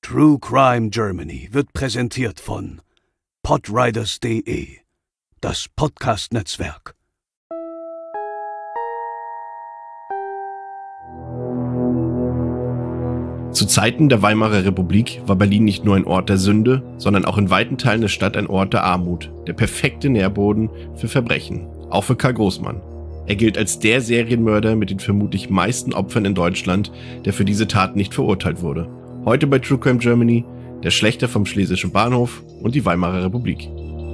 True Crime Germany wird präsentiert von podriders.de, das Podcast-Netzwerk. Zu Zeiten der Weimarer Republik war Berlin nicht nur ein Ort der Sünde, sondern auch in weiten Teilen der Stadt ein Ort der Armut, der perfekte Nährboden für Verbrechen, auch für Karl Großmann. Er gilt als der Serienmörder mit den vermutlich meisten Opfern in Deutschland, der für diese Taten nicht verurteilt wurde. Heute bei True Crime Germany, der Schlächter vom Schlesischen Bahnhof und die Weimarer Republik.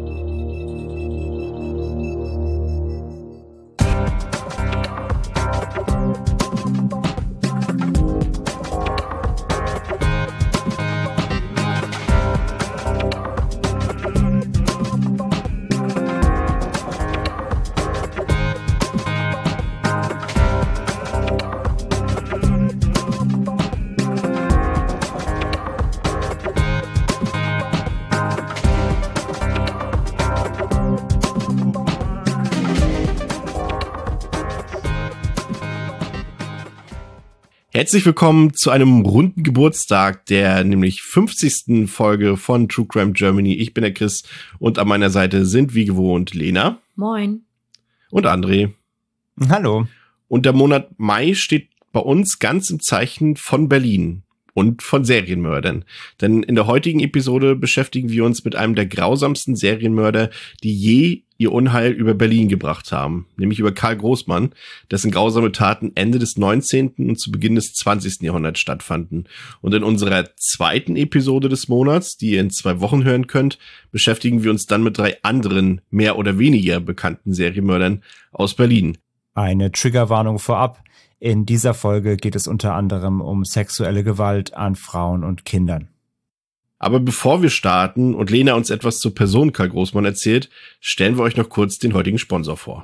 Herzlich willkommen zu einem runden Geburtstag, der nämlich 50. Folge von True Crime Germany. Ich bin der Chris und an meiner Seite sind wie gewohnt Lena. Moin. Und André. Hallo. Und der Monat Mai steht bei uns ganz im Zeichen von Berlin und von Serienmördern. Denn in der heutigen Episode beschäftigen wir uns mit einem der grausamsten Serienmörder, die je ihr Unheil über Berlin gebracht haben, nämlich über Karl Großmann, dessen grausame Taten Ende des 19. und zu Beginn des 20. Jahrhunderts stattfanden. Und in unserer zweiten Episode des Monats, die ihr in 2 Wochen hören könnt, beschäftigen wir uns dann mit 3 anderen, mehr oder weniger bekannten Serienmördern aus Berlin. Eine Triggerwarnung vorab. In dieser Folge geht es unter anderem um sexuelle Gewalt an Frauen und Kindern. Aber bevor wir starten und Lena uns etwas zur Person Karl Großmann erzählt, stellen wir euch noch kurz den heutigen Sponsor vor.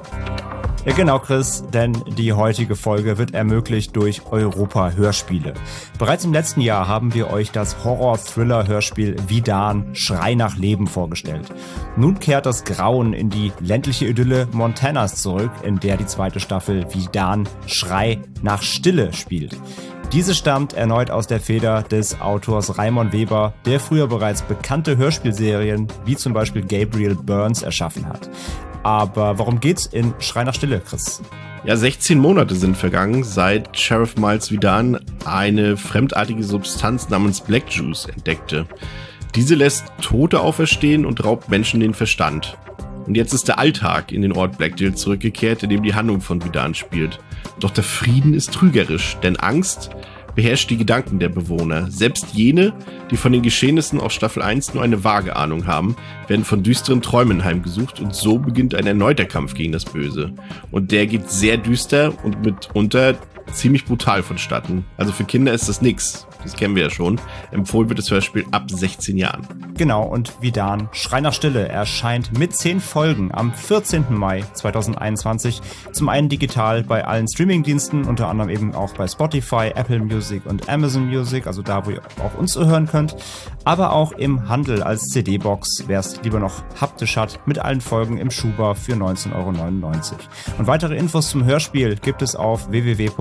Ja genau, Chris, denn die heutige Folge wird ermöglicht durch Europa Hörspiele. Bereits im letzten Jahr haben wir euch das Horror-Thriller-Hörspiel Vidan, Schrei nach Leben vorgestellt. Nun kehrt das Grauen in die ländliche Idylle Montanas zurück, in der die 2. Staffel Vidan, Schrei nach Stille spielt. Diese stammt erneut aus der Feder des Autors Raimon Weber, der früher bereits bekannte Hörspielserien wie zum Beispiel Gabriel Burns erschaffen hat. Aber worum geht's in Schrei nach Stille, Chris? Ja, 16 Monate sind vergangen, seit Sheriff Miles Vidan eine fremdartige Substanz namens Black Juice entdeckte. Diese lässt Tote auferstehen und raubt Menschen den Verstand. Und jetzt ist der Alltag in den Ort Blackdale zurückgekehrt, in dem die Handlung von Vidan spielt. Doch der Frieden ist trügerisch, denn Angst beherrscht die Gedanken der Bewohner. Selbst jene, die von den Geschehnissen aus Staffel 1 nur eine vage Ahnung haben, werden von düsteren Träumen heimgesucht und so beginnt ein erneuter Kampf gegen das Böse. Und der geht sehr düster und mitunter ziemlich brutal vonstatten. Also für Kinder ist das nix. Das kennen wir ja schon. Empfohlen wird das Hörspiel ab 16 Jahren. Genau, und Vidan, Schrei nach Stille erscheint mit 10 Folgen am 14. Mai 2021. Zum einen digital bei allen Streamingdiensten, unter anderem eben auch bei Spotify, Apple Music und Amazon Music, also da, wo ihr auch uns hören könnt. Aber auch im Handel als CD-Box, wer es lieber noch haptisch hat, mit allen Folgen im Schuber für 19,99 €. Und weitere Infos zum Hörspiel gibt es auf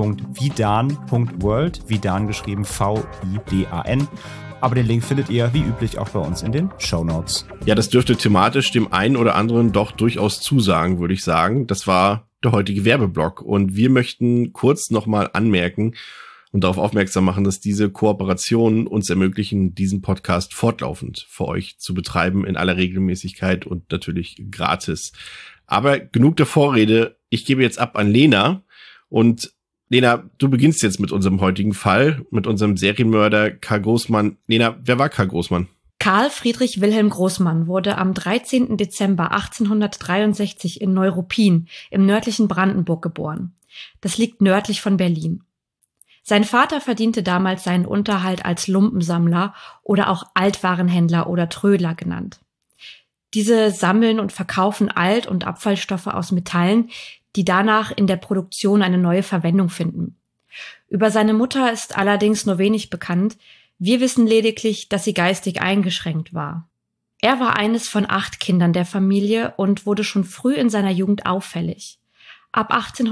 www.vidan.world, Vidan geschrieben V-I-D-A-N. Aber den Link findet ihr wie üblich auch bei uns in den Shownotes. Ja, das dürfte thematisch dem einen oder anderen doch durchaus zusagen, würde ich sagen. Das war der heutige Werbeblock und wir möchten kurz nochmal anmerken und darauf aufmerksam machen, dass diese Kooperationen uns ermöglichen, diesen Podcast fortlaufend für euch zu betreiben, in aller Regelmäßigkeit und natürlich gratis. Aber genug der Vorrede, ich gebe jetzt ab an Lena und Lena, du beginnst jetzt mit unserem heutigen Fall, mit unserem Serienmörder Karl Großmann. Lena, wer war Karl Großmann? Karl Friedrich Wilhelm Großmann wurde am 13. Dezember 1863 in Neuruppin im nördlichen Brandenburg geboren. Das liegt nördlich von Berlin. Sein Vater verdiente damals seinen Unterhalt als Lumpensammler oder auch Altwarenhändler oder Trödler genannt. Diese sammeln und verkaufen Alt- und Abfallstoffe aus Metallen, die danach in der Produktion eine neue Verwendung finden. Über seine Mutter ist allerdings nur wenig bekannt. Wir wissen lediglich, dass sie geistig eingeschränkt war. Er war eines von 8 Kindern der Familie und wurde schon früh in seiner Jugend auffällig. Ab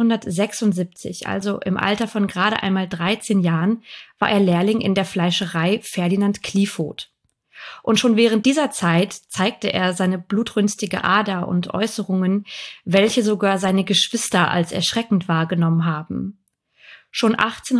1876, also im Alter von gerade einmal 13 Jahren, war er Lehrling in der Fleischerei Ferdinand Kliefoth. Und schon während dieser Zeit zeigte er seine blutrünstige Ader und Äußerungen, welche sogar seine Geschwister als erschreckend wahrgenommen haben. Schon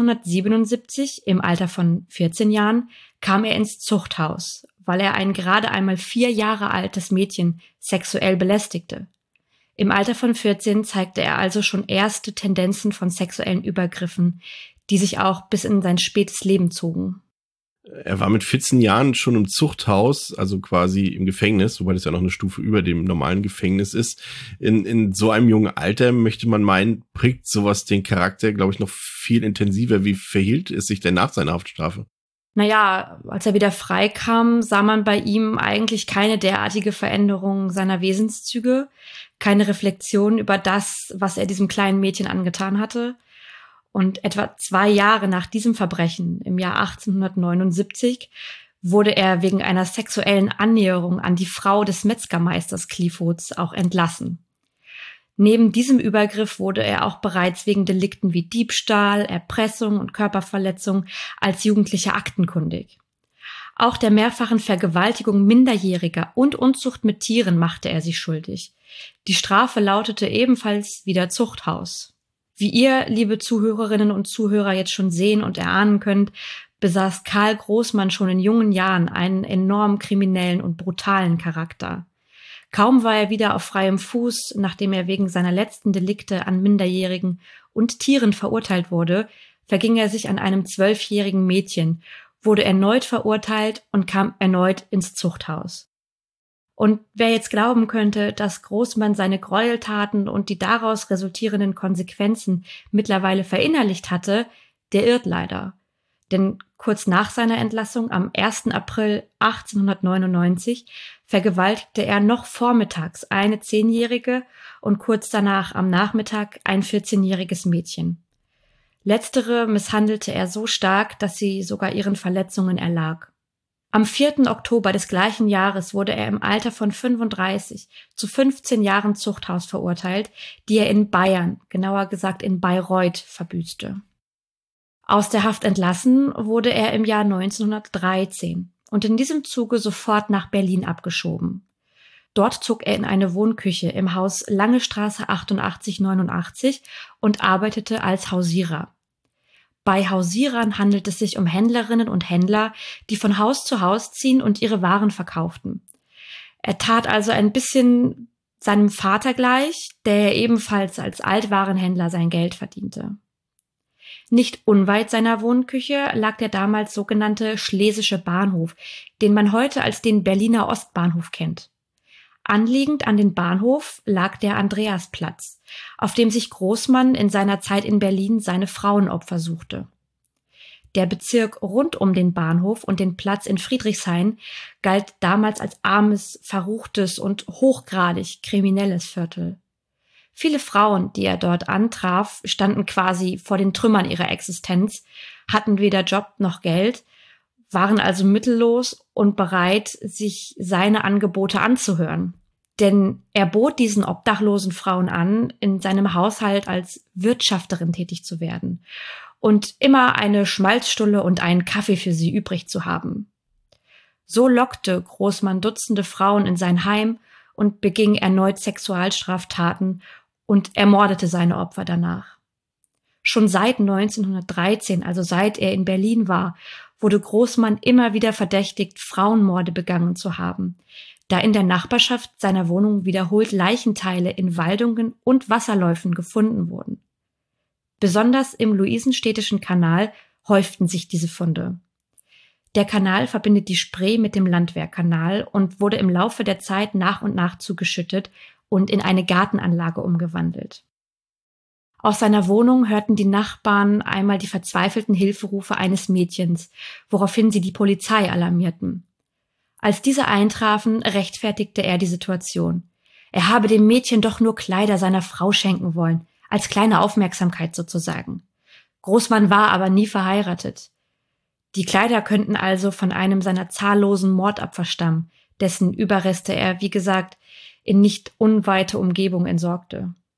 1877, im Alter von 14 Jahren, kam er ins Zuchthaus, weil er ein gerade einmal 4 Jahre altes Mädchen sexuell belästigte. Im Alter von 14 zeigte er also schon erste Tendenzen von sexuellen Übergriffen, die sich auch bis in sein spätes Leben zogen. Er war mit 14 Jahren schon im Zuchthaus, also quasi im Gefängnis, wobei das ja noch eine Stufe über dem normalen Gefängnis ist. In so einem jungen Alter, möchte man meinen, prägt sowas den Charakter, glaube ich, noch viel intensiver. Wie verhielt es sich denn nach seiner Haftstrafe? Naja, als er wieder freikam, sah man bei ihm eigentlich keine derartige Veränderung seiner Wesenszüge, keine Reflexion über das, was er diesem kleinen Mädchen angetan hatte. Und etwa 2 Jahre nach diesem Verbrechen, im Jahr 1879, wurde er wegen einer sexuellen Annäherung an die Frau des Metzgermeisters Kliefoths auch entlassen. Neben diesem Übergriff wurde er auch bereits wegen Delikten wie Diebstahl, Erpressung und Körperverletzung als Jugendlicher aktenkundig. Auch der mehrfachen Vergewaltigung Minderjähriger und Unzucht mit Tieren machte er sich schuldig. Die Strafe lautete ebenfalls wieder Zuchthaus. Wie ihr, liebe Zuhörerinnen und Zuhörer, jetzt schon sehen und erahnen könnt, besaß Karl Großmann schon in jungen Jahren einen enorm kriminellen und brutalen Charakter. Kaum war er wieder auf freiem Fuß, nachdem er wegen seiner letzten Delikte an Minderjährigen und Tieren verurteilt wurde, verging er sich an einem 12-jährigen Mädchen, wurde erneut verurteilt und kam erneut ins Zuchthaus. Und wer jetzt glauben könnte, dass Großmann seine Gräueltaten und die daraus resultierenden Konsequenzen mittlerweile verinnerlicht hatte, der irrt leider. Denn kurz nach seiner Entlassung am 1. April 1899 vergewaltigte er noch vormittags eine 10-Jährige und kurz danach am Nachmittag ein 14-jähriges Mädchen. Letztere misshandelte er so stark, dass sie sogar ihren Verletzungen erlag. Am 4. Oktober des gleichen Jahres wurde er im Alter von 35 zu 15 Jahren Zuchthaus verurteilt, die er in Bayern, genauer gesagt in Bayreuth, verbüßte. Aus der Haft entlassen wurde er im Jahr 1913 und in diesem Zuge sofort nach Berlin abgeschoben. Dort zog er in eine Wohnküche im Haus Lange Straße 8889 und arbeitete als Hausierer. Bei Hausierern handelt es sich um Händlerinnen und Händler, die von Haus zu Haus ziehen und ihre Waren verkauften. Er tat also ein bisschen seinem Vater gleich, der ebenfalls als Altwarenhändler sein Geld verdiente. Nicht unweit seiner Wohnküche lag der damals sogenannte Schlesische Bahnhof, den man heute als den Berliner Ostbahnhof kennt. Anliegend an den Bahnhof lag der Andreasplatz, auf dem sich Großmann in seiner Zeit in Berlin seine Frauenopfer suchte. Der Bezirk rund um den Bahnhof und den Platz in Friedrichshain galt damals als armes, verruchtes und hochgradig kriminelles Viertel. Viele Frauen, die er dort antraf, standen quasi vor den Trümmern ihrer Existenz, hatten weder Job noch Geld, waren also mittellos und bereit, sich seine Angebote anzuhören. Denn er bot diesen obdachlosen Frauen an, in seinem Haushalt als Wirtschafterin tätig zu werden und immer eine Schmalzstulle und einen Kaffee für sie übrig zu haben. So lockte Großmann Dutzende Frauen in sein Heim und beging erneut Sexualstraftaten und ermordete seine Opfer danach. Schon seit 1913, also seit er in Berlin war, wurde Großmann immer wieder verdächtigt, Frauenmorde begangen zu haben, da in der Nachbarschaft seiner Wohnung wiederholt Leichenteile in Waldungen und Wasserläufen gefunden wurden. Besonders im Luisenstädtischen Kanal häuften sich diese Funde. Der Kanal verbindet die Spree mit dem Landwehrkanal und wurde im Laufe der Zeit nach und nach zugeschüttet und in eine Gartenanlage umgewandelt. Aus seiner Wohnung hörten die Nachbarn einmal die verzweifelten Hilferufe eines Mädchens, woraufhin sie die Polizei alarmierten. Als diese eintrafen, rechtfertigte er die Situation. Er habe dem Mädchen doch nur Kleider seiner Frau schenken wollen, als kleine Aufmerksamkeit sozusagen. Großmann war aber nie verheiratet. Die Kleider könnten also von einem seiner zahllosen Mordopfer stammen, dessen Überreste er, wie gesagt, in nicht unweite Umgebung entsorgte.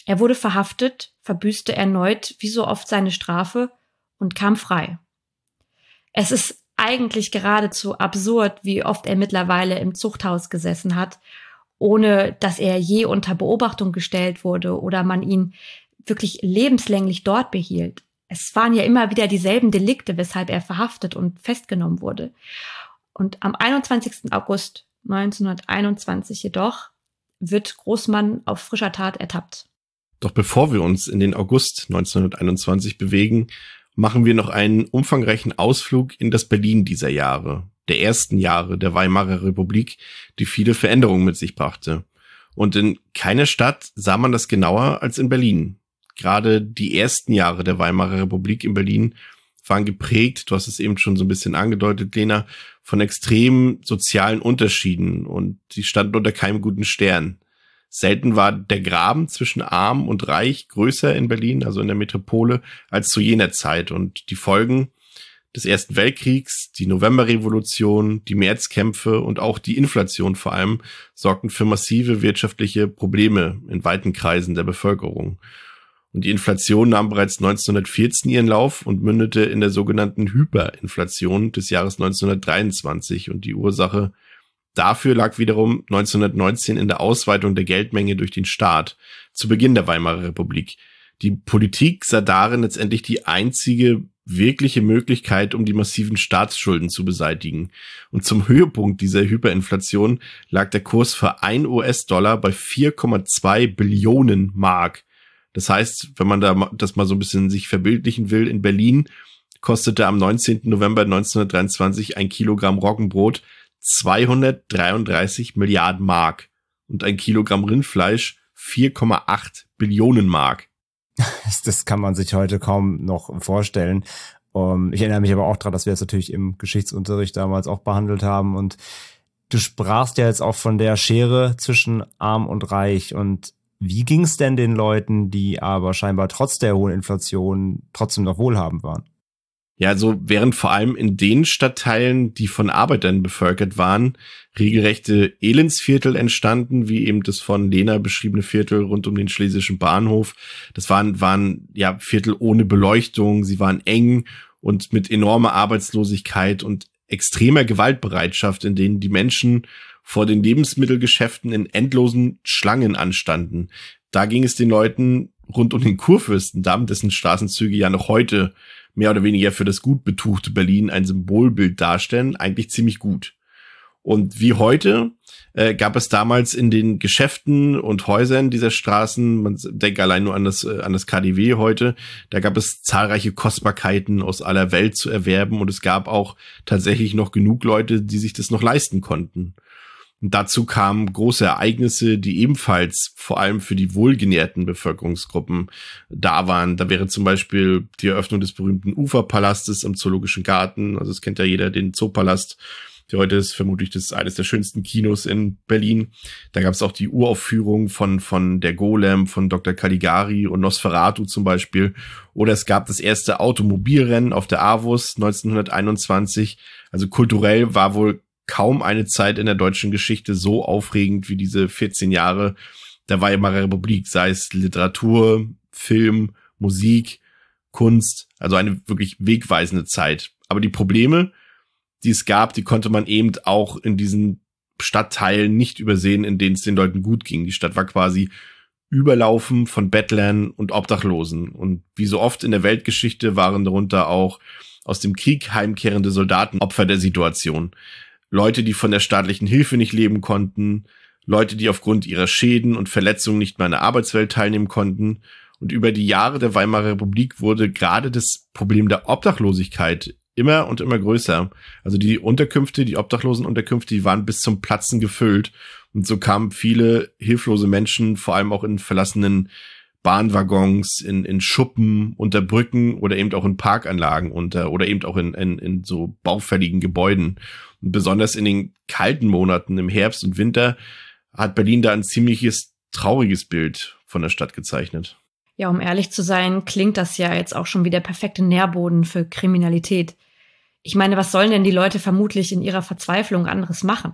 Er wurde verhaftet, verbüßte erneut wie so oft seine Strafe und kam frei. Es ist eigentlich geradezu absurd, wie oft er mittlerweile im Zuchthaus gesessen hat, ohne dass er je unter Beobachtung gestellt wurde oder man ihn wirklich lebenslänglich dort behielt. Es waren ja immer wieder dieselben Delikte, weshalb er verhaftet und festgenommen wurde. Und am 21. August 1921 jedoch wird Großmann auf frischer Tat ertappt. Doch bevor wir uns in den August 1921 bewegen, machen wir noch einen umfangreichen Ausflug in das Berlin dieser Jahre, der ersten Jahre der Weimarer Republik, die viele Veränderungen mit sich brachte. Und in keiner Stadt sah man das genauer als in Berlin. Gerade die ersten Jahre der Weimarer Republik in Berlin waren geprägt, du hast es eben schon so ein bisschen angedeutet, Lena, von extremen sozialen Unterschieden und sie standen unter keinem guten Stern. Selten war der Graben zwischen Arm und Reich größer in Berlin, also in der Metropole, als zu jener Zeit. Und die Folgen des Ersten Weltkriegs, die Novemberrevolution, die Märzkämpfe und auch die Inflation vor allem sorgten für massive wirtschaftliche Probleme in weiten Kreisen der Bevölkerung. Und die Inflation nahm bereits 1914 ihren Lauf und mündete in der sogenannten Hyperinflation des Jahres 1923. Und die Ursache dafür lag wiederum 1919 in der Ausweitung der Geldmenge durch den Staat zu Beginn der Weimarer Republik. Die Politik sah darin letztendlich die einzige wirkliche Möglichkeit, um die massiven Staatsschulden zu beseitigen. Und zum Höhepunkt dieser Hyperinflation lag der Kurs für 1 US-Dollar bei 4,2 Billionen Mark. Das heißt, wenn man das mal so ein bisschen sich verbildlichen will, in Berlin kostete am 19. November 1923 ein Kilogramm Roggenbrot 233 Milliarden Mark und ein Kilogramm Rindfleisch 4,8 Billionen Mark. Das kann man sich heute kaum noch vorstellen. Ich erinnere mich aber auch daran, dass wir das natürlich im Geschichtsunterricht damals auch behandelt haben. Und du sprachst ja jetzt auch von der Schere zwischen Arm und Reich. Und wie ging es denn den Leuten, die aber scheinbar trotz der hohen Inflation trotzdem noch wohlhabend waren? Ja, also während vor allem in den Stadtteilen, die von Arbeitern bevölkert waren, regelrechte Elendsviertel entstanden, wie eben das von Lena beschriebene Viertel rund um den Schlesischen Bahnhof. Das waren ja Viertel ohne Beleuchtung, sie waren eng und mit enormer Arbeitslosigkeit und extremer Gewaltbereitschaft, in denen die Menschen vor den Lebensmittelgeschäften in endlosen Schlangen anstanden. Da ging es den Leuten rund um den Kurfürstendamm, dessen Straßenzüge ja noch heute mehr oder weniger für das gut betuchte Berlin ein Symbolbild darstellen, eigentlich ziemlich gut. Und wie heute gab es damals in den Geschäften und Häusern dieser Straßen, man denkt allein nur an das KaDeWe heute, da gab es zahlreiche Kostbarkeiten aus aller Welt zu erwerben und es gab auch tatsächlich noch genug Leute, die sich das noch leisten konnten. Und dazu kamen große Ereignisse, die ebenfalls vor allem für die wohlgenährten Bevölkerungsgruppen da waren. Da wäre zum Beispiel die Eröffnung des berühmten Uferpalastes am Zoologischen Garten. Also das kennt ja jeder, den Zoopalast. Der heute ist vermutlich eines der schönsten Kinos in Berlin. Da gab es auch die Uraufführung von der Golem, von Dr. Caligari und Nosferatu zum Beispiel. Oder es gab das erste Automobilrennen auf der AWUS 1921. Also kulturell war wohl kaum eine Zeit in der deutschen Geschichte so aufregend wie diese 14 Jahre der Weimarer Republik, sei es Literatur, Film, Musik, Kunst, also eine wirklich wegweisende Zeit. Aber die Probleme, die es gab, die konnte man eben auch in diesen Stadtteilen nicht übersehen, in denen es den Leuten gut ging. Die Stadt war quasi überlaufen von Bettlern und Obdachlosen. Und wie so oft in der Weltgeschichte waren darunter auch aus dem Krieg heimkehrende Soldaten Opfer der Situation. Leute, die von der staatlichen Hilfe nicht leben konnten, Leute, die aufgrund ihrer Schäden und Verletzungen nicht mehr an der Arbeitswelt teilnehmen konnten. Und über die Jahre der Weimarer Republik wurde gerade das Problem der Obdachlosigkeit immer und immer größer. Also die Unterkünfte, die Obdachlosenunterkünfte, die waren bis zum Platzen gefüllt. Und so kamen viele hilflose Menschen, vor allem auch in verlassenen Bahnwaggons, in Schuppen, unter Brücken oder eben auch in Parkanlagen oder eben auch in so baufälligen Gebäuden. Und besonders in den kalten Monaten im Herbst und Winter hat Berlin da ein ziemliches trauriges Bild von der Stadt gezeichnet. Ja, um ehrlich zu sein, klingt das ja jetzt auch schon wie der perfekte Nährboden für Kriminalität. Ich meine, was sollen denn die Leute vermutlich in ihrer Verzweiflung anderes machen?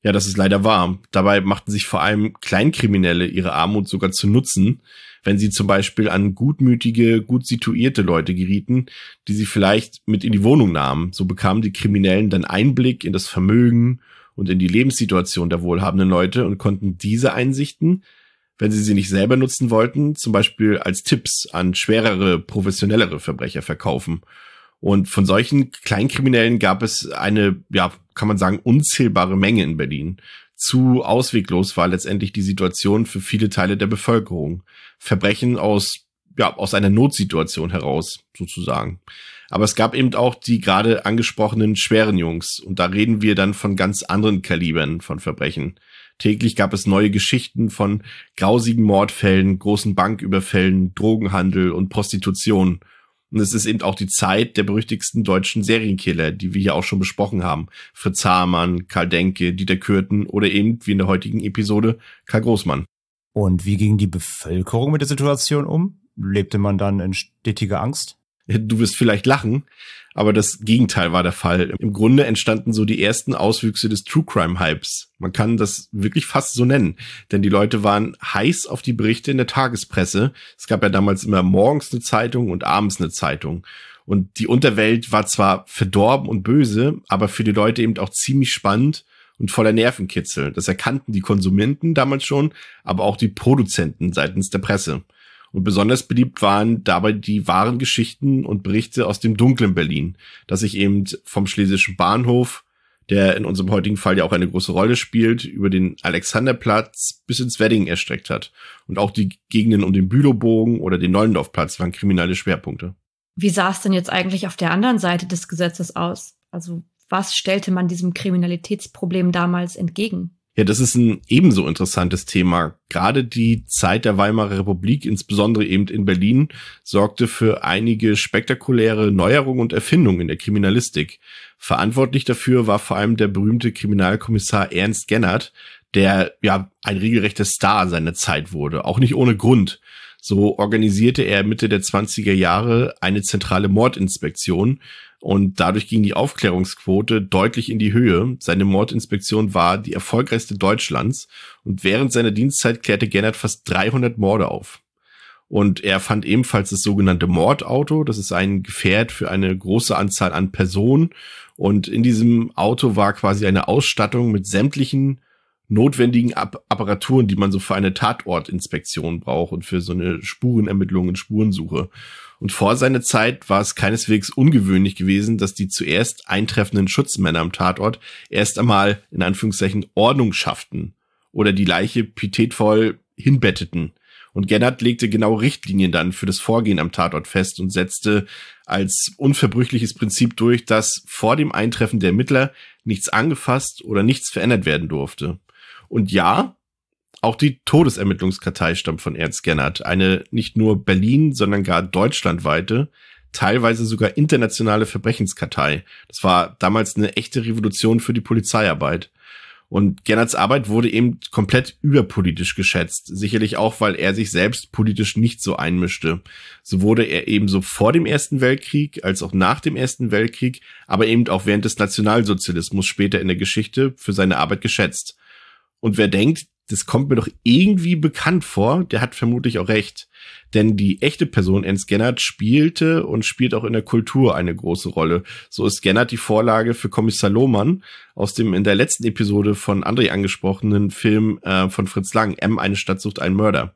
Ja, das ist leider wahr. Dabei machten sich vor allem Kleinkriminelle ihre Armut sogar zu Nutzen, wenn sie zum Beispiel an gutmütige, gut situierte Leute gerieten, die sie vielleicht mit in die Wohnung nahmen. So bekamen die Kriminellen dann Einblick in das Vermögen und in die Lebenssituation der wohlhabenden Leute und konnten diese Einsichten, wenn sie nicht selber nutzen wollten, zum Beispiel als Tipps an schwerere, professionellere Verbrecher verkaufen. Und von solchen Kleinkriminellen gab es eine, ja, kann man sagen, unzählbare Menge in Berlin. Zu ausweglos war letztendlich die Situation für viele Teile der Bevölkerung. Verbrechen aus einer Notsituation heraus, sozusagen. Aber es gab eben auch die gerade angesprochenen schweren Jungs. Und da reden wir dann von ganz anderen Kalibern von Verbrechen. Täglich gab es neue Geschichten von grausigen Mordfällen, großen Banküberfällen, Drogenhandel und Prostitution. Und es ist eben auch die Zeit der berüchtigsten deutschen Serienkiller, die wir hier auch schon besprochen haben. Fritz Hamann, Karl Denke, Dieter Kürten oder eben, wie in der heutigen Episode, Karl Großmann. Und wie ging die Bevölkerung mit der Situation um? Lebte man dann in stetiger Angst? Du wirst vielleicht lachen, aber das Gegenteil war der Fall. Im Grunde entstanden so die ersten Auswüchse des True-Crime-Hypes. Man kann das wirklich fast so nennen, denn die Leute waren heiß auf die Berichte in der Tagespresse. Es gab ja damals immer morgens eine Zeitung und abends eine Zeitung. Und die Unterwelt war zwar verdorben und böse, aber für die Leute eben auch ziemlich spannend und voller Nervenkitzel. Das erkannten die Konsumenten damals schon, aber auch die Produzenten seitens der Presse. Und besonders beliebt waren dabei die wahren Geschichten und Berichte aus dem dunklen Berlin, das sich eben vom Schlesischen Bahnhof, der in unserem heutigen Fall ja auch eine große Rolle spielt, über den Alexanderplatz bis ins Wedding erstreckt hat. Und auch die Gegenden um den Bülowbogen oder den Neulendorfplatz waren kriminelle Schwerpunkte. Wie sah es denn jetzt eigentlich auf der anderen Seite des Gesetzes aus? Also was stellte man diesem Kriminalitätsproblem damals entgegen? Ja, das ist ein ebenso interessantes Thema. Gerade die Zeit der Weimarer Republik, insbesondere eben in Berlin, sorgte für einige spektakuläre Neuerungen und Erfindungen in der Kriminalistik. Verantwortlich dafür war vor allem der berühmte Kriminalkommissar Ernst Gennert, der ja ein regelrechter Star seiner Zeit wurde, auch nicht ohne Grund. So organisierte er Mitte der 20er Jahre eine zentrale Mordinspektion, und dadurch ging die Aufklärungsquote deutlich in die Höhe. Seine Mordinspektion war die erfolgreichste Deutschlands und während seiner Dienstzeit klärte Gennert fast 300 Morde auf. Und er fand ebenfalls das sogenannte Mordauto. Das ist ein Gefährt für eine große Anzahl an Personen. Und in diesem Auto war quasi eine Ausstattung mit sämtlichen notwendigen Apparaturen, die man so für eine Tatortinspektion braucht und für so eine Spurenermittlung und Spurensuche. Und vor seiner Zeit war es keineswegs ungewöhnlich gewesen, dass die zuerst eintreffenden Schutzmänner am Tatort erst einmal in Anführungszeichen Ordnung schafften oder die Leiche pietätvoll hinbetteten. Und Gennert legte genau Richtlinien dann für das Vorgehen am Tatort fest und setzte als unverbrüchliches Prinzip durch, dass vor dem Eintreffen der Ermittler nichts angefasst oder nichts verändert werden durfte. Und ja, auch die Todesermittlungskartei stammt von Ernst Gennert, eine nicht nur Berlin, sondern gar deutschlandweite, teilweise sogar internationale Verbrechenskartei. Das war damals eine echte Revolution für die Polizeiarbeit. Und Gennerts Arbeit wurde eben komplett überpolitisch geschätzt, sicherlich auch, weil er sich selbst politisch nicht so einmischte. So wurde er ebenso vor dem Ersten Weltkrieg als auch nach dem Ersten Weltkrieg, aber eben auch während des Nationalsozialismus später in der Geschichte für seine Arbeit geschätzt. Und wer denkt, das kommt mir doch irgendwie bekannt vor, der hat vermutlich auch recht. Denn die echte Person Ernst Gennert spielte und spielt auch in der Kultur eine große Rolle. So ist Gennert die Vorlage für Kommissar Lohmann aus dem in der letzten Episode von André angesprochenen Film von Fritz Lang, M, eine Stadt sucht einen Mörder.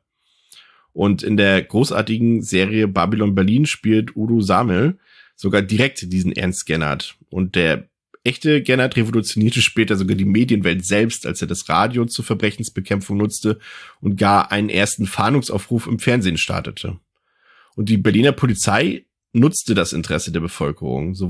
Und in der großartigen Serie Babylon Berlin spielt Udo Samel sogar direkt diesen Ernst Gennert. Und der echte Gennert revolutionierte später sogar die Medienwelt selbst, als er das Radio zur Verbrechensbekämpfung nutzte und gar einen ersten Fahndungsaufruf im Fernsehen startete. Und die Berliner Polizei nutzte das Interesse der Bevölkerung. So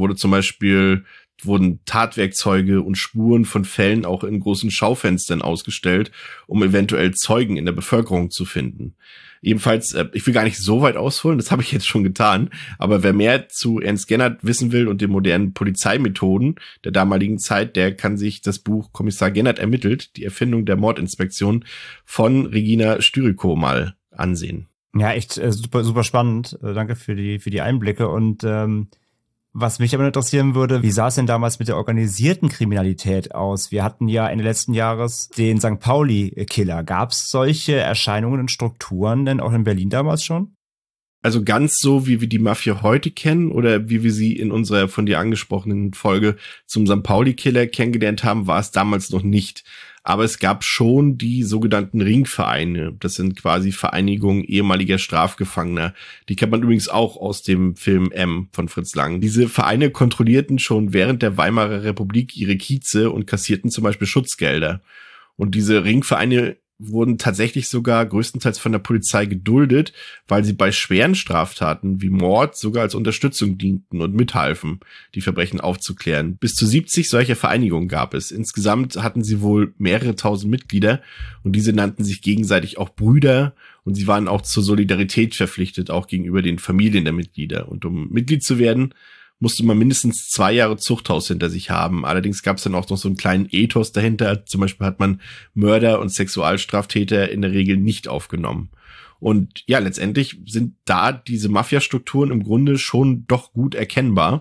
wurden Tatwerkzeuge und Spuren von Fällen auch in großen Schaufenstern ausgestellt, um eventuell Zeugen in der Bevölkerung zu finden. Ebenfalls, ich will gar nicht so weit ausholen, das habe ich jetzt schon getan, aber wer mehr zu Ernst Gennert wissen will und den modernen Polizeimethoden der damaligen Zeit, der kann sich das Buch Kommissar Gennert ermittelt, die Erfindung der Mordinspektion von Regina Styrikow mal ansehen. Ja, echt super, super spannend. Danke für die Einblicke. Und Was mich aber interessieren würde, wie sah es denn damals mit der organisierten Kriminalität aus? Wir hatten ja Ende letzten Jahres den St. Pauli-Killer. Gab es solche Erscheinungen und Strukturen denn auch in Berlin damals schon? Also ganz so, wie wir die Mafia heute kennen oder wie wir sie in unserer von dir angesprochenen Folge zum St. Pauli-Killer kennengelernt haben, war es damals noch nicht. Aber es gab schon die sogenannten Ringvereine. Das sind quasi Vereinigungen ehemaliger Strafgefangener. Die kennt man übrigens auch aus dem Film M von Fritz Lang. Diese Vereine kontrollierten schon während der Weimarer Republik ihre Kieze und kassierten zum Beispiel Schutzgelder. Und diese Ringvereine wurden tatsächlich sogar größtenteils von der Polizei geduldet, weil sie bei schweren Straftaten wie Mord sogar als Unterstützung dienten und mithalfen, die Verbrechen aufzuklären. Bis zu 70 solcher Vereinigungen gab es. Insgesamt hatten sie wohl mehrere tausend Mitglieder und diese nannten sich gegenseitig auch Brüder und sie waren auch zur Solidarität verpflichtet, auch gegenüber den Familien der Mitglieder. Und um Mitglied zu werden, musste man mindestens 2 Jahre Zuchthaus hinter sich haben. Allerdings gab es dann auch noch so einen kleinen Ethos dahinter. Zum Beispiel hat man Mörder und Sexualstraftäter in der Regel nicht aufgenommen. Und ja, letztendlich sind da diese Mafia-Strukturen im Grunde schon doch gut erkennbar.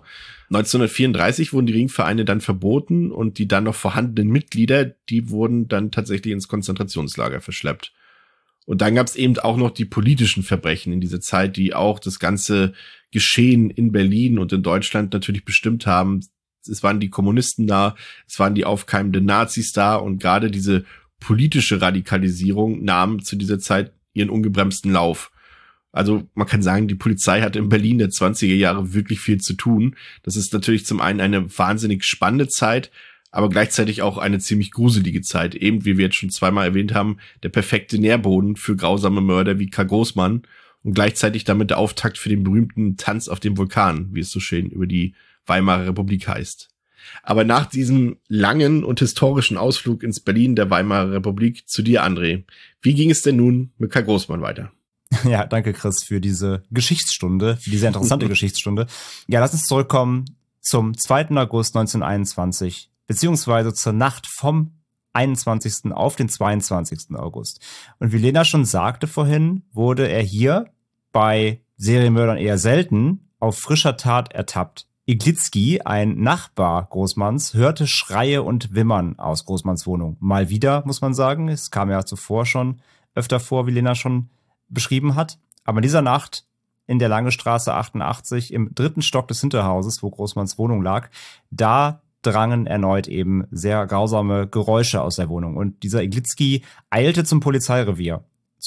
1934 wurden die Ringvereine dann verboten und die dann noch vorhandenen Mitglieder, die wurden dann tatsächlich ins Konzentrationslager verschleppt. Und dann gab es eben auch noch die politischen Verbrechen in dieser Zeit, die auch das ganze Geschehen in Berlin und in Deutschland natürlich bestimmt haben. Es waren die Kommunisten da, es waren die aufkeimenden Nazis da und gerade diese politische Radikalisierung nahm zu dieser Zeit ihren ungebremsten Lauf. Also man kann sagen, die Polizei hatte in Berlin der 20er Jahre wirklich viel zu tun. Das ist natürlich zum einen eine wahnsinnig spannende Zeit, aber gleichzeitig auch eine ziemlich gruselige Zeit. Eben, wie wir jetzt schon zweimal erwähnt haben, der perfekte Nährboden für grausame Mörder wie Karl Großmann und gleichzeitig damit der Auftakt für den berühmten Tanz auf dem Vulkan, wie es so schön über die Weimarer Republik heißt. Aber nach diesem langen und historischen Ausflug ins Berlin der Weimarer Republik zu dir, André, wie ging es denn nun mit Karl Großmann weiter? Ja, danke Chris für diese Geschichtsstunde, für diese interessante Geschichtsstunde. Ja, lass uns zurückkommen zum 2. August 1921. Beziehungsweise zur Nacht vom 21. auf den 22. August. Und wie Lena schon sagte vorhin, wurde er hier bei Serienmördern eher selten auf frischer Tat ertappt. Iglitzky, ein Nachbar Großmanns, hörte Schreie und Wimmern aus Großmanns Wohnung. Mal wieder, muss man sagen. Es kam ja zuvor schon öfter vor, wie Lena schon beschrieben hat. Aber in dieser Nacht in der Lange Straße 88 im 3. Stock des Hinterhauses, wo Großmanns Wohnung lag, da drangen erneut eben sehr grausame Geräusche aus der Wohnung. Und dieser Iglitzky eilte zum Polizeirevier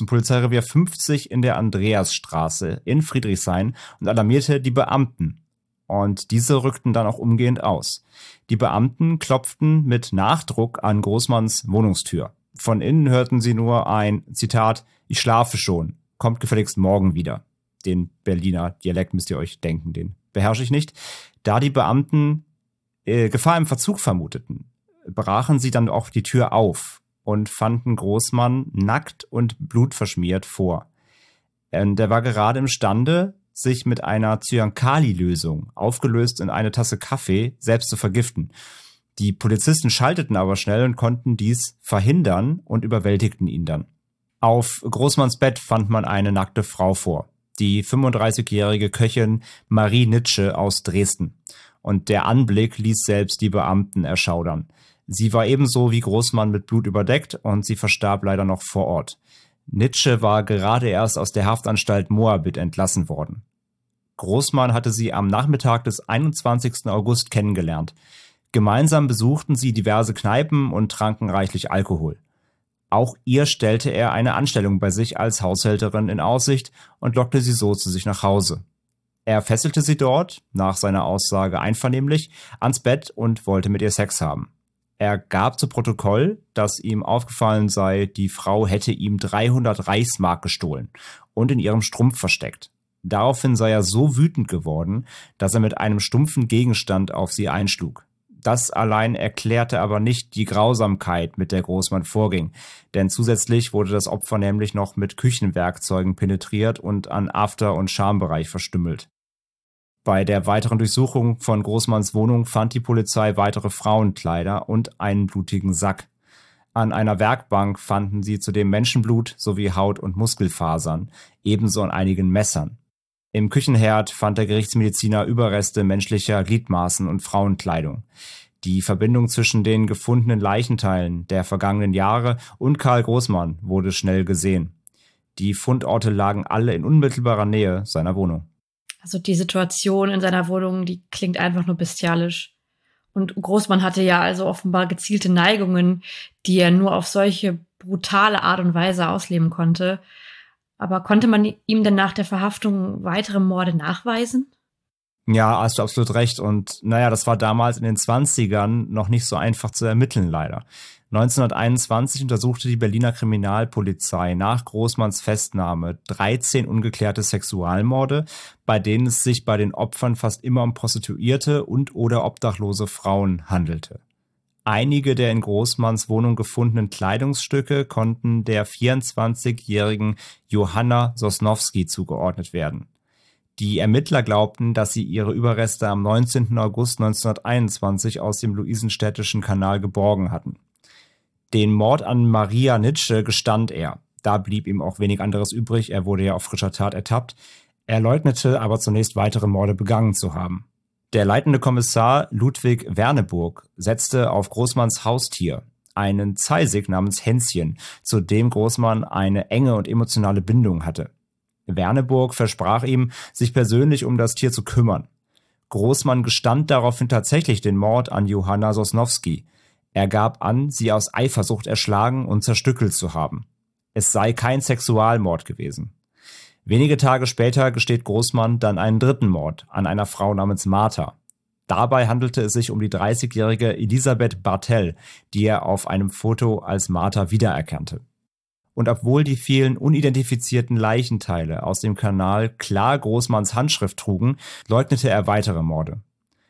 50 in der Andreasstraße in Friedrichshain und alarmierte die Beamten. Und diese rückten dann auch umgehend aus. Die Beamten klopften mit Nachdruck an Großmanns Wohnungstür. Von innen hörten sie nur ein, Zitat, ich schlafe schon, kommt gefälligst morgen wieder. Den Berliner Dialekt müsst ihr euch denken, den beherrsche ich nicht. Da die Beamten Gefahr im Verzug vermuteten, brachen sie dann auch die Tür auf und fanden Großmann nackt und blutverschmiert vor. Der war gerade imstande, sich mit einer Zyankali-Lösung, aufgelöst in eine Tasse Kaffee, selbst zu vergiften. Die Polizisten schalteten aber schnell und konnten dies verhindern und überwältigten ihn dann. Auf Großmanns Bett fand man eine nackte Frau vor, die 35-jährige Köchin Marie Nitsche aus Dresden. Und der Anblick ließ selbst die Beamten erschaudern. Sie war ebenso wie Großmann mit Blut überdeckt und sie verstarb leider noch vor Ort. Nitsche war gerade erst aus der Haftanstalt Moabit entlassen worden. Großmann hatte sie am Nachmittag des 21. August kennengelernt. Gemeinsam besuchten sie diverse Kneipen und tranken reichlich Alkohol. Auch ihr stellte er eine Anstellung bei sich als Haushälterin in Aussicht und lockte sie so zu sich nach Hause. Er fesselte sie dort, nach seiner Aussage einvernehmlich, ans Bett und wollte mit ihr Sex haben. Er gab zu Protokoll, dass ihm aufgefallen sei, die Frau hätte ihm 300 Reichsmark gestohlen und in ihrem Strumpf versteckt. Daraufhin sei er so wütend geworden, dass er mit einem stumpfen Gegenstand auf sie einschlug. Das allein erklärte aber nicht die Grausamkeit, mit der Großmann vorging, denn zusätzlich wurde das Opfer nämlich noch mit Küchenwerkzeugen penetriert und an After- und Schambereich verstümmelt. Bei der weiteren Durchsuchung von Großmanns Wohnung fand die Polizei weitere Frauenkleider und einen blutigen Sack. An einer Werkbank fanden sie zudem Menschenblut sowie Haut- und Muskelfasern, ebenso an einigen Messern. Im Küchenherd fand der Gerichtsmediziner Überreste menschlicher Gliedmaßen und Frauenkleidung. Die Verbindung zwischen den gefundenen Leichenteilen der vergangenen Jahre und Karl Großmann wurde schnell gesehen. Die Fundorte lagen alle in unmittelbarer Nähe seiner Wohnung. Also die Situation in seiner Wohnung, die klingt einfach nur bestialisch. Und Großmann hatte ja also offenbar gezielte Neigungen, die er nur auf solche brutale Art und Weise ausleben konnte. Aber konnte man ihm denn nach der Verhaftung weitere Morde nachweisen? Ja, hast du absolut recht. Und das war damals in den 20ern noch nicht so einfach zu ermitteln, leider. 1921 untersuchte die Berliner Kriminalpolizei nach Großmanns Festnahme 13 ungeklärte Sexualmorde, bei denen es sich bei den Opfern fast immer um Prostituierte und/oder obdachlose Frauen handelte. Einige der in Großmanns Wohnung gefundenen Kleidungsstücke konnten der 24-jährigen Johanna Sosnowski zugeordnet werden. Die Ermittler glaubten, dass sie ihre Überreste am 19. August 1921 aus dem Luisenstädtischen Kanal geborgen hatten. Den Mord an Maria Nitsche gestand er. Da blieb ihm auch wenig anderes übrig, er wurde ja auf frischer Tat ertappt. Er leugnete aber zunächst weitere Morde begangen zu haben. Der leitende Kommissar Ludwig Werneburg setzte auf Großmanns Haustier, einen Zeisig namens Hänschen, zu dem Großmann eine enge und emotionale Bindung hatte. Werneburg versprach ihm, sich persönlich um das Tier zu kümmern. Großmann gestand daraufhin tatsächlich den Mord an Johanna Sosnowski. Er gab an, sie aus Eifersucht erschlagen und zerstückelt zu haben. Es sei kein Sexualmord gewesen. Wenige Tage später gesteht Großmann dann einen dritten Mord an einer Frau namens Martha. Dabei handelte es sich um die 30-jährige Elisabeth Bartell, die er auf einem Foto als Martha wiedererkannte. Und obwohl die vielen unidentifizierten Leichenteile aus dem Kanal klar Großmanns Handschrift trugen, leugnete er weitere Morde.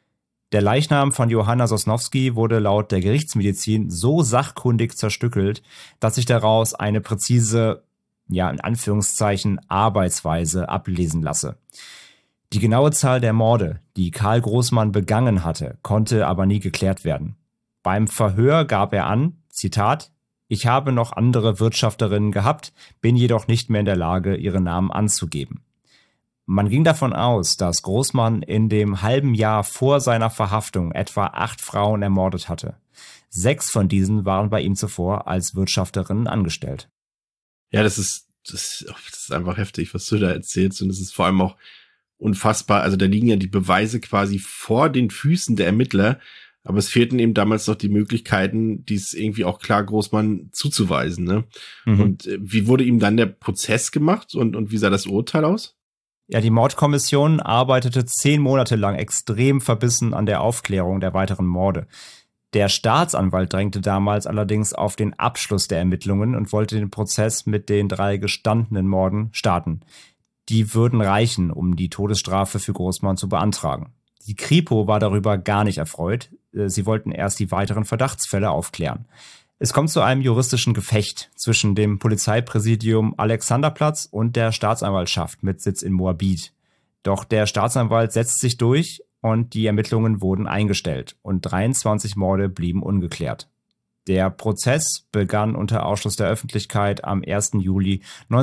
Der Leichnam von Johanna Sosnowski wurde laut der Gerichtsmedizin so sachkundig zerstückelt, dass sich daraus eine präzise, in Anführungszeichen, Arbeitsweise ablesen lasse. Die genaue Zahl der Morde, die Karl Großmann begangen hatte, konnte aber nie geklärt werden. Beim Verhör gab er an, Zitat, „Ich habe noch andere Wirtschafterinnen gehabt, bin jedoch nicht mehr in der Lage, ihre Namen anzugeben." Man ging davon aus, dass Großmann in dem halben Jahr vor seiner Verhaftung etwa 8 Frauen ermordet hatte. 6 von diesen waren bei ihm zuvor als Wirtschafterinnen angestellt. Ja, das ist einfach heftig, was du da erzählst. Und es ist vor allem auch unfassbar. Also da liegen ja die Beweise quasi vor den Füßen der Ermittler. Aber es fehlten eben damals noch die Möglichkeiten, dies irgendwie auch klar Großmann zuzuweisen. Ne? Mhm. Und wie wurde ihm dann der Prozess gemacht und wie sah das Urteil aus? Ja, die Mordkommission arbeitete 10 Monate lang extrem verbissen an der Aufklärung der weiteren Morde. Der Staatsanwalt drängte damals allerdings auf den Abschluss der Ermittlungen und wollte den Prozess mit den 3 gestandenen Morden starten. Die würden reichen, um die Todesstrafe für Großmann zu beantragen. Die Kripo war darüber gar nicht erfreut. Sie wollten erst die weiteren Verdachtsfälle aufklären. Es kommt zu einem juristischen Gefecht zwischen dem Polizeipräsidium Alexanderplatz und der Staatsanwaltschaft mit Sitz in Moabit. Doch der Staatsanwalt setzt sich durch und die Ermittlungen wurden eingestellt und 23 Morde blieben ungeklärt. Der Prozess begann unter Ausschluss der Öffentlichkeit am 1. Juli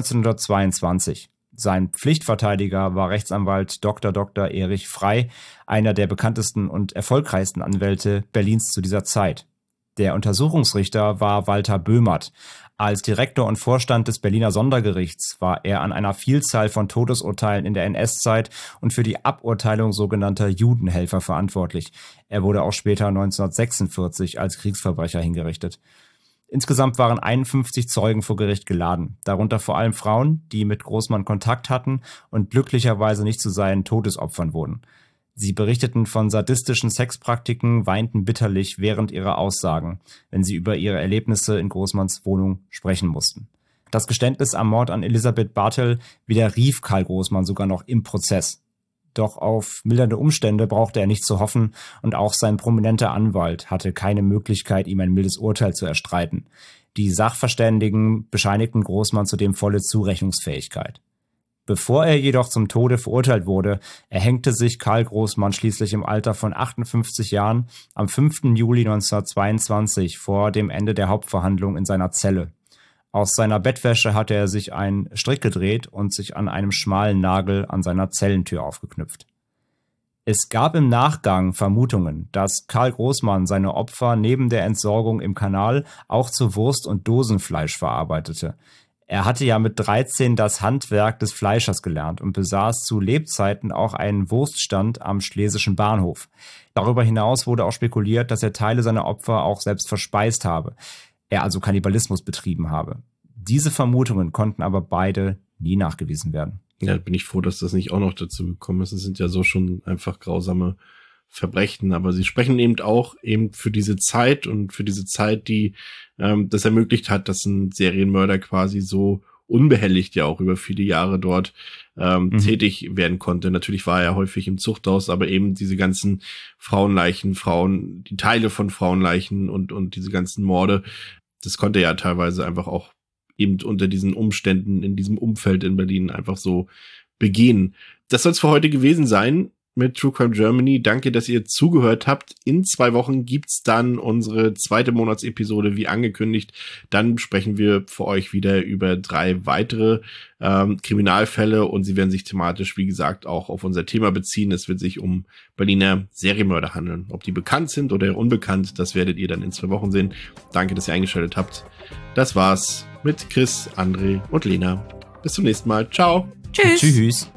1922. Sein Pflichtverteidiger war Rechtsanwalt Dr. Erich Frey, einer der bekanntesten und erfolgreichsten Anwälte Berlins zu dieser Zeit. Der Untersuchungsrichter war Walter Böhmert. Als Direktor und Vorstand des Berliner Sondergerichts war er an einer Vielzahl von Todesurteilen in der NS-Zeit und für die Aburteilung sogenannter Judenhelfer verantwortlich. Er wurde auch später 1946 als Kriegsverbrecher hingerichtet. Insgesamt waren 51 Zeugen vor Gericht geladen, darunter vor allem Frauen, die mit Großmann Kontakt hatten und glücklicherweise nicht zu seinen Todesopfern wurden. Sie berichteten von sadistischen Sexpraktiken, weinten bitterlich während ihrer Aussagen, wenn sie über ihre Erlebnisse in Großmanns Wohnung sprechen mussten. Das Geständnis am Mord an Elisabeth Bartell widerrief Karl Großmann sogar noch im Prozess. Doch auf mildernde Umstände brauchte er nicht zu hoffen und auch sein prominenter Anwalt hatte keine Möglichkeit, ihm ein mildes Urteil zu erstreiten. Die Sachverständigen bescheinigten Großmann zudem volle Zurechnungsfähigkeit. Bevor er jedoch zum Tode verurteilt wurde, erhängte sich Karl Großmann schließlich im Alter von 58 Jahren am 5. Juli 1922 vor dem Ende der Hauptverhandlung in seiner Zelle. Aus seiner Bettwäsche hatte er sich einen Strick gedreht und sich an einem schmalen Nagel an seiner Zellentür aufgeknüpft. Es gab im Nachgang Vermutungen, dass Karl Großmann seine Opfer neben der Entsorgung im Kanal auch zu Wurst- und Dosenfleisch verarbeitete. Er hatte ja mit 13 das Handwerk des Fleischers gelernt und besaß zu Lebzeiten auch einen Wurststand am Schlesischen Bahnhof. Darüber hinaus wurde auch spekuliert, dass er Teile seiner Opfer auch selbst verspeist habe. Er also Kannibalismus betrieben habe. Diese Vermutungen konnten aber beide nie nachgewiesen werden. Ja, bin ich froh, dass das nicht auch noch dazu gekommen ist. Es sind ja so schon einfach grausame Verbrechen, aber sie sprechen eben auch eben für diese Zeit und für diese Zeit, die das ermöglicht hat, dass ein Serienmörder quasi so unbehelligt ja auch über viele Jahre dort tätig werden konnte. Natürlich war er häufig im Zuchthaus, aber eben diese ganzen Frauenleichen, die Teile von Frauenleichen und diese ganzen Morde, das konnte er ja teilweise einfach auch eben unter diesen Umständen in diesem Umfeld in Berlin einfach so begehen. Das soll es für heute gewesen sein mit True Crime Germany. Danke, dass ihr zugehört habt. In 2 Wochen gibt's dann unsere 2. Monatsepisode, wie angekündigt. Dann sprechen wir für euch wieder über 3 weitere Kriminalfälle und sie werden sich thematisch, wie gesagt, auch auf unser Thema beziehen. Es wird sich um Berliner Serienmörder handeln. Ob die bekannt sind oder unbekannt, das werdet ihr dann in 2 Wochen sehen. Danke, dass ihr eingeschaltet habt. Das war's mit Chris, André und Lena. Bis zum nächsten Mal. Ciao. Tschüss. Tschüss.